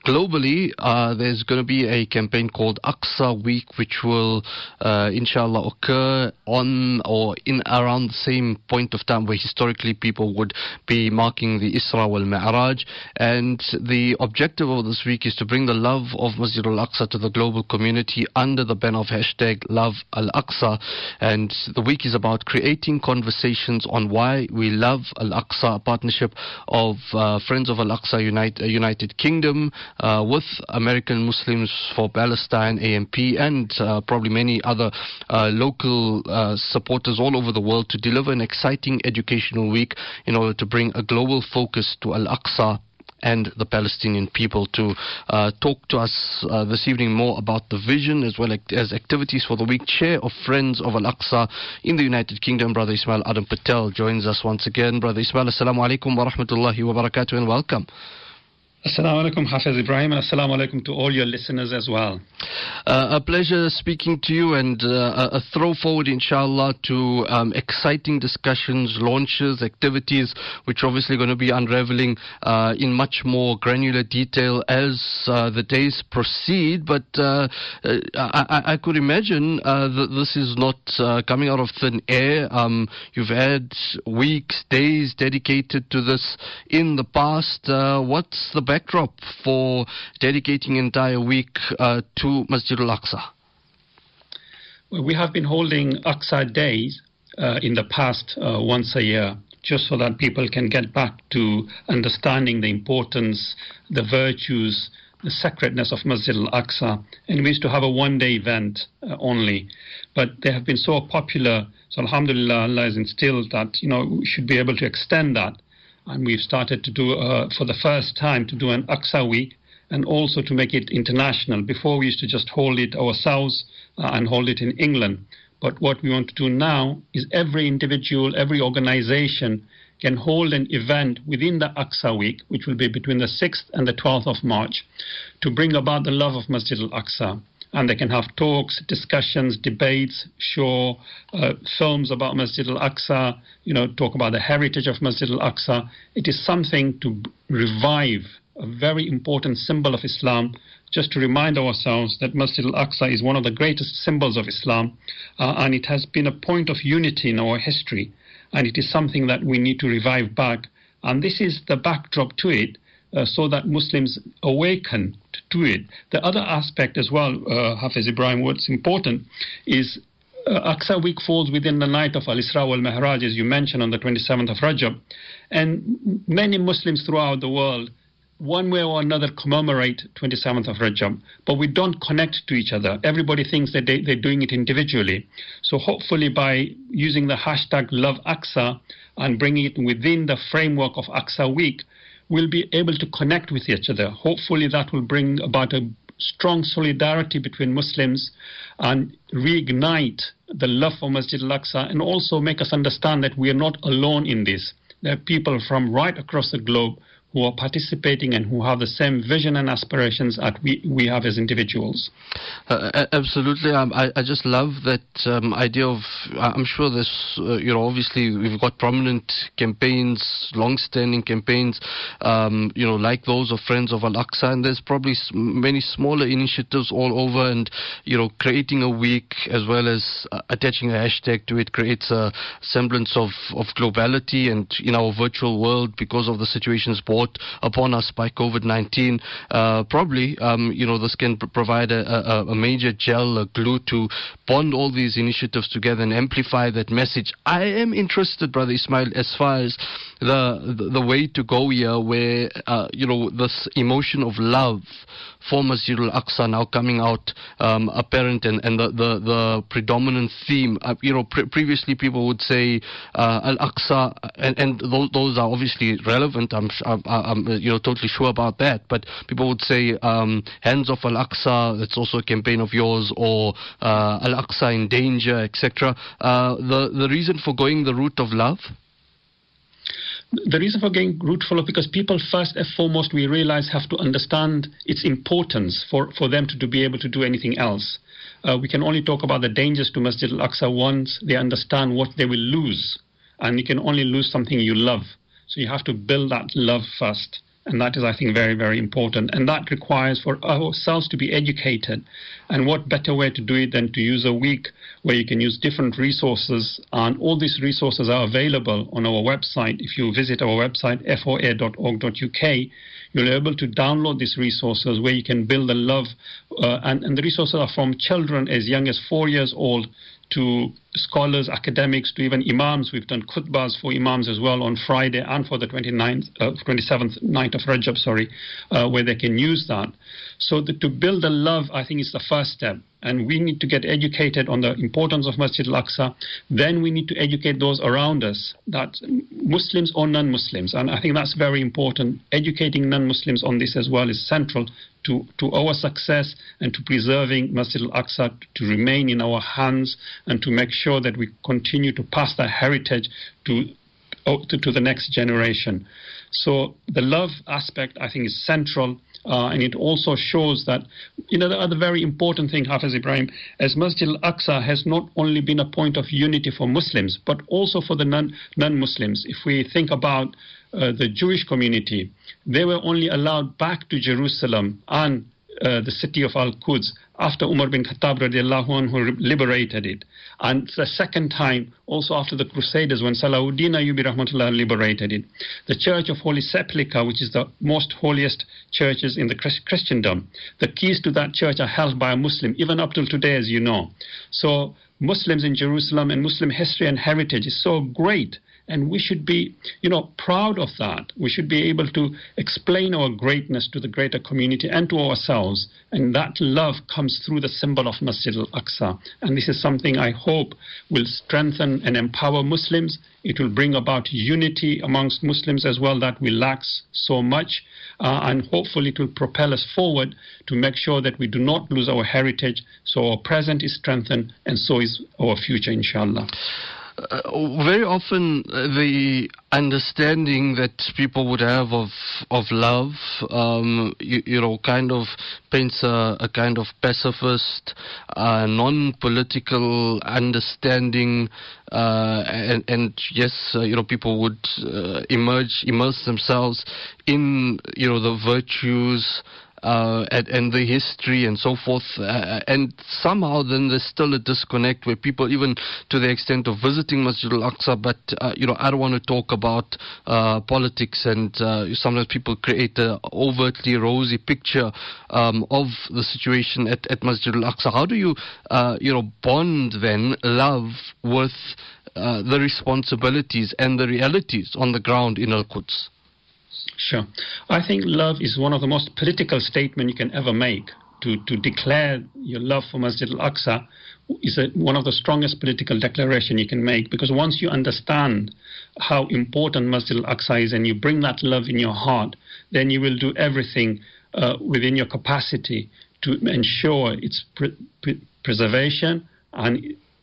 globally, there's going to be a campaign called Aqsa Week, which will, inshallah, occur on or in around the same point of time where historically people would be marking the Isra wal Mi'raj. And the objective of this week is to bring the love of Masjid al-Aqsa to the global community under the banner of hashtag Love Al-Aqsa. And the week is about creating conversations on why we love Al-Aqsa, a partnership of Friends of Al-Aqsa United Kingdom with American Muslims for Palestine, AMP, and probably many other local supporters all over the world to deliver an exciting educational week in order to bring a global focus to Al-Aqsa and the Palestinian people. To talk to us this evening more about the vision as well as activities for the week, Chair of Friends of Al-Aqsa in the United Kingdom, Brother Ismail Adam Patel, joins us once again. Brother Ismail, assalamu alaikum wa rahmatullahi wa barakatuh, and welcome. Assalamu alaikum, Hafiz Ibrahim, and assalamu alaikum to all your listeners as well. A pleasure speaking to you, and a throw forward, inshallah, to exciting discussions, launches, activities, which are obviously going to be unraveling in much more granular detail as the days proceed. But I could imagine that this is not coming out of thin air. You've had weeks, days dedicated to this in the past. What's the backdrop for dedicating an entire week to Masjid al-Aqsa? Well, we have been holding Aqsa Days in the past once a year, just so that people can get back to understanding the importance, the virtues, the sacredness of Masjid al-Aqsa. And we used to have a one-day event only. But they have been so popular, so alhamdulillah, Allah has instilled that, we should be able to extend that. And we've started to do, for the first time, to do an Aqsa Week, and also to make it international. Before, we used to just hold it ourselves and hold it in England. But what we want to do now is every individual, every organization can hold an event within the Aqsa Week, which will be between the 6th and the 12th of March, to bring about the love of Masjid al-Aqsa. And they can have talks, discussions, debates, show films about Masjid al-Aqsa, talk about the heritage of Masjid al-Aqsa. It is something to revive a very important symbol of Islam, just to remind ourselves that Masjid al-Aqsa is one of the greatest symbols of Islam, and it has been a point of unity in our history, and it is something that we need to revive back. And this is the backdrop to it, so that Muslims awaken to it. The other aspect as well, Hafiz Ibrahim, what's important is Aqsa Week falls within the night of Al-Isra wal-Mi'raj, as you mentioned, on the 27th of Rajab. And many Muslims throughout the world, one way or another, commemorate 27th of Rajab, but we don't connect to each other. Everybody thinks that they're doing it individually. So hopefully by using the hashtag Love Aqsa and bringing it within the framework of Aqsa Week, we'll be able to connect with each other. Hopefully that will bring about a strong solidarity between Muslims and reignite the love for Masjid al-Aqsa, and also make us understand that we are not alone in this. There are people from right across the globe who are participating and who have the same vision and aspirations that we have as individuals. Absolutely. I just love that idea of, I'm sure there's, obviously we've got prominent campaigns, long-standing campaigns, like those of Friends of Al-Aqsa, and there's probably many smaller initiatives all over, and, creating a week as well as attaching a hashtag to it creates a semblance of globality. And in our virtual world, because of the situations brought upon us by COVID-19, probably, this can provide a major gel, a glue to bond all these initiatives together and amplify that message. I am interested, Brother Ismail, as far as the way to go here, where, this emotion of love for Masjid al-Aqsa now coming out apparent, and the predominant theme. Previously people would say Al-Aqsa, and those are obviously relevant. I'm totally sure about that. But people would say Hands Off Al-Aqsa, that's also a campaign of yours, or Al-Aqsa in Danger, etc. The reason for going the route of love? The reason for going route of love, because people first and foremost, we realize, have to understand its importance for them to be able to do anything else. We can only talk about the dangers to Masjid al-Aqsa once they understand what they will lose. And you can only lose something you love. So you have to build that love first. And that is, I think, very, very important. And that requires for ourselves to be educated. And what better way to do it than to use a week where you can use different resources. And all these resources are available on our website. If you visit our website, foa.org.uk, you'll be able to download these resources where you can build a love. And the resources are from children as young as 4 years old to scholars, academics, to even imams. We've done khutbahs for imams as well on Friday and for the 27th night of Rajab, where they can use that. So to build a love, I think, is the first step. And we need to get educated on the importance of Masjid al-Aqsa. Then we need to educate those around us, that Muslims or non-Muslims. And I think that's very important. Educating non-Muslims on this as well is central to our success and to preserving Masjid al-Aqsa to remain in our hands and to make sure that we continue to pass that heritage to the next generation. So the love aspect, I think, is central. And it also shows that, the other very important thing, Hafiz Ibrahim, as Masjid al-Aqsa has not only been a point of unity for Muslims, but also for the non-Muslims. If we think about the Jewish community, they were only allowed back to Jerusalem and the city of Al-Quds after Umar bin Khattab radiallahu anhu liberated it. And the second time, also after the Crusaders, when Salahuddin Ayyubi rahmatullah liberated it. The Church of Holy Sepulchre, which is the most holiest churches in the Christendom, the keys to that church are held by a Muslim, even up till today, as you know. So Muslims in Jerusalem and Muslim history and heritage is so great. And we should be, proud of that. We should be able to explain our greatness to the greater community and to ourselves. And that love comes through the symbol of Masjid al-Aqsa. And this is something I hope will strengthen and empower Muslims. It will bring about unity amongst Muslims as well that we lack so much. And hopefully it will propel us forward to make sure that we do not lose our heritage. So our present is strengthened and so is our future, inshallah. Very often the understanding that people would have of love, kind of paints a kind of pacifist, non-political understanding, and yes, people would immerse themselves in, the virtues, and the history and so forth, and somehow then there's still a disconnect where people, even to the extent of visiting Masjid al-Aqsa, but I don't want to talk about politics, and sometimes people create an overtly rosy picture of the situation at Masjid al-Aqsa. How do you bond then love with the responsibilities and the realities on the ground in Al-Quds? Sure. I think love is one of the most political statements you can ever make. To declare your love for Masjid al-Aqsa is one of the strongest political declarations you can make, because once you understand how important Masjid al-Aqsa is and you bring that love in your heart, then you will do everything within your capacity to ensure its preservation and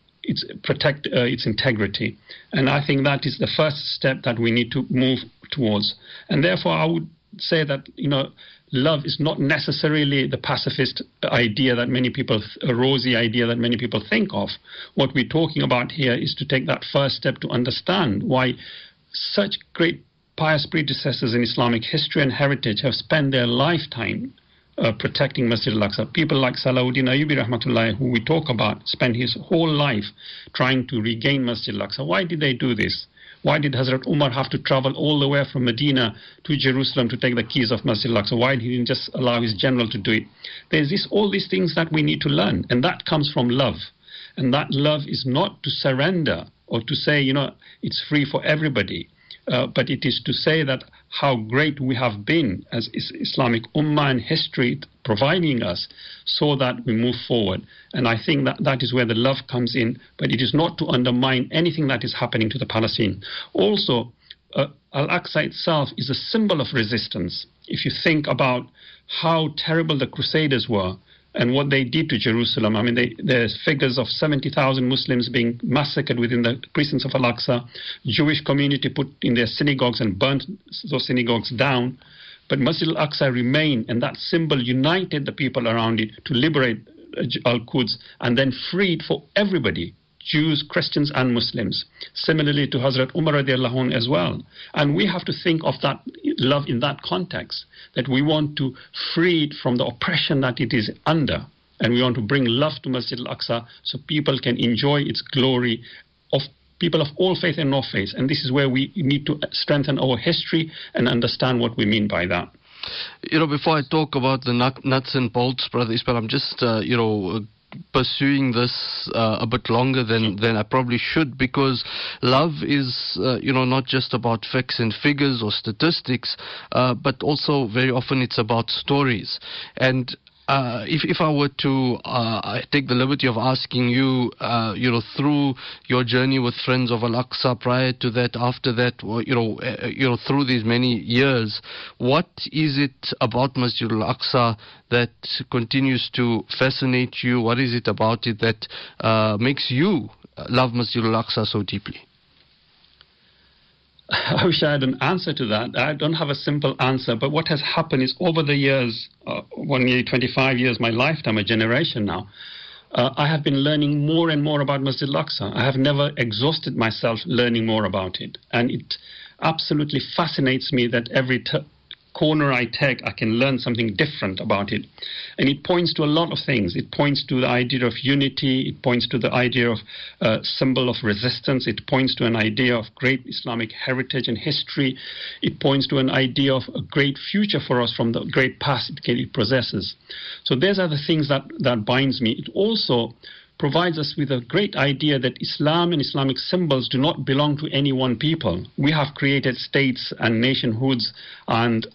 protect its integrity. And I think that is the first step that we need to move towards. And therefore, I would say that, love is not necessarily the pacifist idea that many people, a rosy idea that many people think of. What we're talking about here is to take that first step to understand why such great pious predecessors in Islamic history and heritage have spent their lifetime protecting Masjid al-Aqsa. People like Salahuddin Ayyubi rahmatullah, who we talk about, spent his whole life trying to regain Masjid al-Aqsa. Why did they do this? Why did Hazrat Umar have to travel all the way from Medina to Jerusalem to take the keys of Masjid al-Aqsa? Why did he didn't just allow his general to do it? There's all these things that we need to learn, and that comes from love. And that love is not to surrender or to say, it's free for everybody. But it is to say that how great we have been as Islamic Ummah and history providing us so that we move forward. And I think that is where the love comes in, but it is not to undermine anything that is happening to the Palestinians. Also, Al-Aqsa itself is a symbol of resistance. If you think about how terrible the Crusaders were, and what they did to Jerusalem. I mean, there's figures of 70,000 Muslims being massacred within the precincts of Al-Aqsa. Jewish community put in their synagogues and burnt those synagogues down. But Masjid al-Aqsa remained, and that symbol united the people around it to liberate Al-Quds and then freed for everybody, Jews, Christians and Muslims. Similarly to Hazrat Umar radiallahu anh as well. And we have to think of that love in that context, that we want to free it from the oppression that it is under. And we want to bring love to Masjid al-Aqsa so people can enjoy its glory of people of all faith and no faith. And this is where we need to strengthen our history and understand what we mean by that. Before I talk about the nuts and bolts, Brother Ismail, I'm just, pursuing this a bit longer than I probably should, because love is, not just about facts and figures or statistics, but also very often it's about stories. And if I were to take the liberty of asking you, through your journey with Friends of Al-Aqsa, prior to that, after that, through these many years, what is it about Masjid Al-Aqsa that continues to fascinate you? What is it about it that makes you love Masjid Al-Aqsa so deeply? I wish I had an answer to that. I don't have a simple answer, but what has happened is over the years, nearly 25 years, my lifetime, a generation now, I have been learning more and more about Masjid Al-Aqsa. I have never exhausted myself learning more about it. And it absolutely fascinates me that every corner I take, I can learn something different about it. And it points to a lot of things. It points to the idea of unity. It points to the idea of symbol of resistance. It points to an idea of great Islamic heritage and history. It points to an idea of a great future for us from the great past it possesses. So these are the things that binds me. It also provides us with a great idea that Islam and Islamic symbols do not belong to any one people. We have created states and nationhoods and,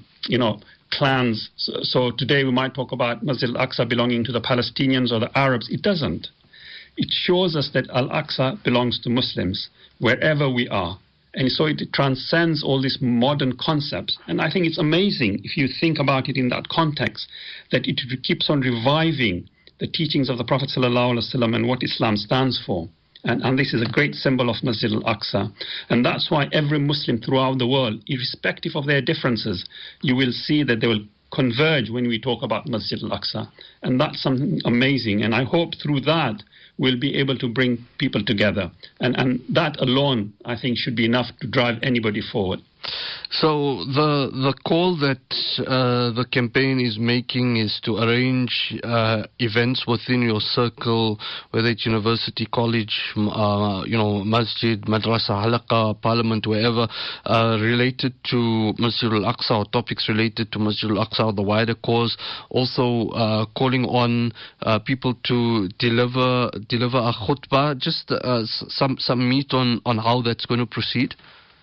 clans. So today we might talk about Masjid Al-Aqsa belonging to the Palestinians or the Arabs. It doesn't. It shows us that Al-Aqsa belongs to Muslims wherever we are. And so it transcends all these modern concepts. And I think it's amazing if you think about it in that context, that it keeps on reviving the teachings of the Prophet ﷺ and what Islam stands for. And this is a great symbol of Masjid Al-Aqsa. And that's why every Muslim throughout the world, irrespective of their differences, you will see that they will converge when we talk about Masjid Al-Aqsa. And that's something amazing. And I hope through that we'll be able to bring people together. And that alone, I think, should be enough to drive anybody forward. So the call that the campaign is making is to arrange events within your circle, whether it's university, college, masjid, madrasa, halaqa, parliament, wherever, related to Masjid Al-Aqsa or topics related to Masjid Al-Aqsa or the wider cause. Also calling on people to deliver a khutbah. Just some meat on how that's going to proceed.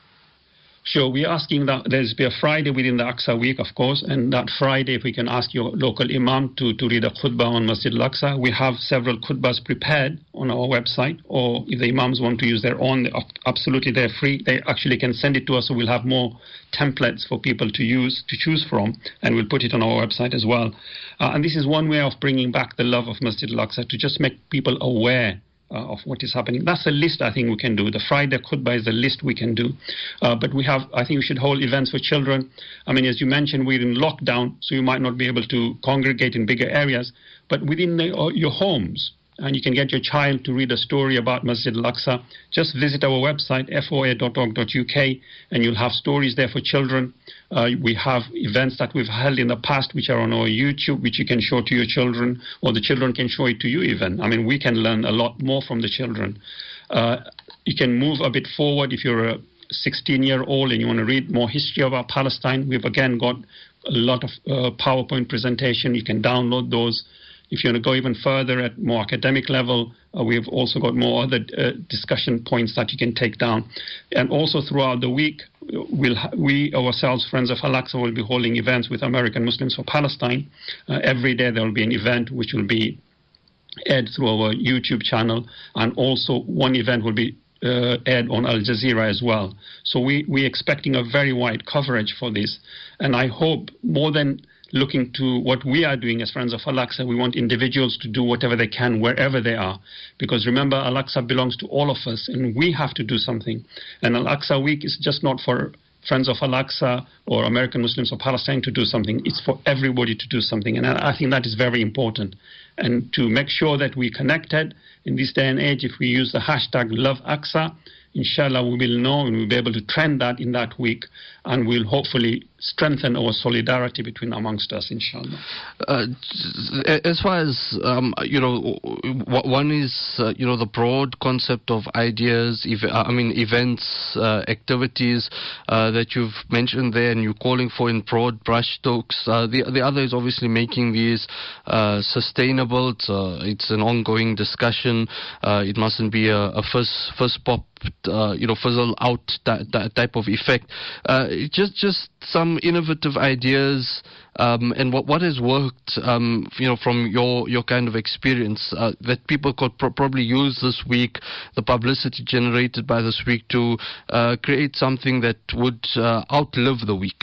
Sure, we're asking that there's be a Friday within the Aqsa week, of course, and that Friday, if we can ask your local imam to read a khutbah on Masjid Al-Aqsa. We have several khutbahs prepared on our website, or if the imams want to use their own, absolutely they're free. They actually can send it to us, so we'll have more templates for people to choose from, and we'll put it on our website as well. And this is one way of bringing back the love of Masjid Al-Aqsa, to just make people aware of what is happening. That's a list I think we can do. The Friday khutbah is the list we can do. But I think we should hold events for children. I mean, as you mentioned, we're in lockdown, so you might not be able to congregate in bigger areas, but within your homes. And you can get your child to read a story about Masjid Al-Aqsa. Just visit our website, foa.org.uk, and you'll have stories there for children. We have events that we've held in the past which are on our YouTube, which you can show to your children, or the children can show it to you even. I mean, we can learn a lot more from the children. You can move a bit forward if you're a 16-year-old and you want to read more history about Palestine. We've again got a lot of PowerPoint presentation. You can download those. If you want to go even further at more academic level, we've also got more other discussion points that you can take down. And also throughout the week, we ourselves, Friends of Al-Aqsa, will be holding events with American Muslims for Palestine. Every day there will be an event which will be aired through our YouTube channel. And also one event will be aired on Al Jazeera as well. So we're expecting a very wide coverage for this. And I hope more than looking to what we are doing as Friends of Al-Aqsa, we want individuals to do whatever they can wherever they are. Because remember, Al-Aqsa belongs to all of us and we have to do something. And Al-Aqsa Week is just not for Friends of Al-Aqsa or American Muslims of Palestine to do something. It's for everybody to do something. And I think that is very important. And to make sure that we connected in this day and age, if we use the hashtag #LoveAqsa, inshallah, we will know and we'll be able to trend that in that week, and we'll hopefully strengthen our solidarity between amongst us, inshallah. As far as, one is, the broad concept of ideas, events, activities that you've mentioned there and you're calling for in broad brush strokes. The other is obviously making these sustainable. It's an ongoing discussion. It mustn't be a first pop, fizzle out that type of effect. Just some innovative ideas, and what has worked, from your kind of experience, that people could probably use this week, the publicity generated by this week, to create something that would outlive the week.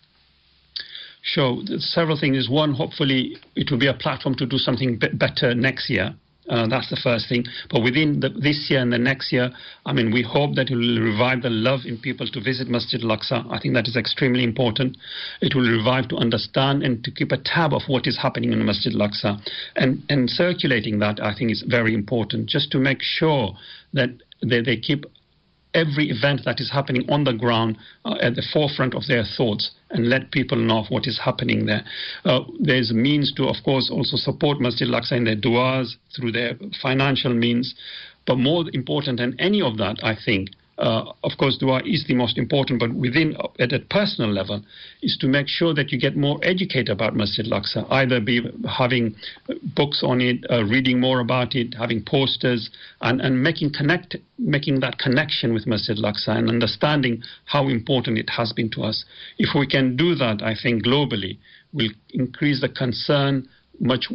Sure. There's several things. One, hopefully it will be a platform to do something better next year. That's the first thing. But within this year and the next year, we hope that it will revive the love in people to visit Masjid Al-Aqsa. I think that is extremely important. It will revive to understand and to keep a tab of what is happening in Masjid Al-Aqsa. And circulating that, I think, is very important, just to make sure that they keep every event that is happening on the ground at the forefront of their thoughts, and let people know what is happening there. There's means to, of course, also support Masjid Al-Aqsa in their du'as, through their financial means. But more important than any of that, I think, of course, dua is the most important, but at a personal level, is to make sure that you get more educated about Masjid Al-Aqsa, either be having books on it, reading more about it, having posters, and making that connection with Masjid Al-Aqsa and understanding how important it has been to us. If we can do that, I think globally, we'll increase the concern much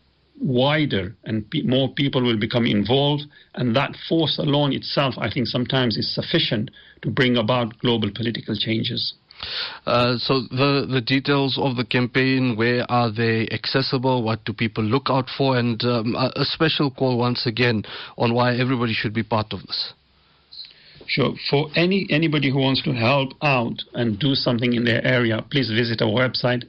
wider, and more people will become involved, and that force alone itself, I think, sometimes is sufficient to bring about global political changes. So the details of the campaign, where are they accessible? What do people look out for? And a special call once again on why everybody should be part of this. Sure. For anybody who wants to help out and do something in their area, please visit our website,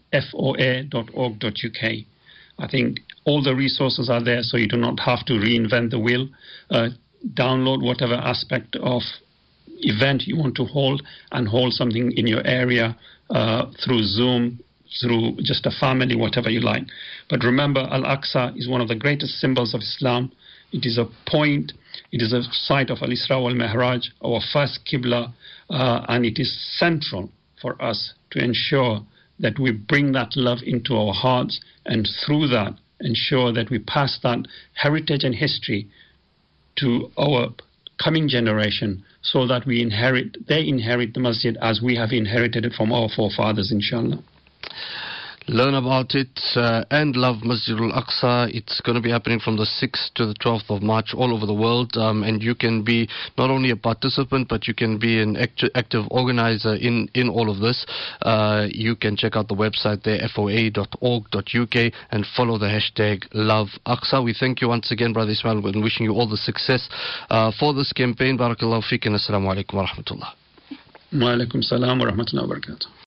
foa.org.uk. I think all the resources are there, so you do not have to reinvent the wheel. Download whatever aspect of event you want to hold, and hold something in your area through Zoom, through just a family, whatever you like. But remember, Al-Aqsa is one of the greatest symbols of Islam. It is a point, it is a site of Al-Isra wal-Mi'raj, our first Qibla, and it is central for us to ensure that we bring that love into our hearts, and through that ensure that we pass that heritage and history to our coming generation, so that they inherit the masjid as we have inherited it from our forefathers, inshallah. Learn about it and love Masjid Al-Aqsa. It's going to be happening from the 6th to the 12th of March all over the world, and you can be not only a participant, but you can be an active organizer in all of this. You can check out the website there, foa.org.uk, and follow the hashtag #LoveAqsa. We thank you once again, Brother Ismail, and wishing you all the success for this campaign. Barakallahu feek, and assalamu alaikum wa rahmatullah. Wa alaikum salam wa rahmatullahi wa barakatuh.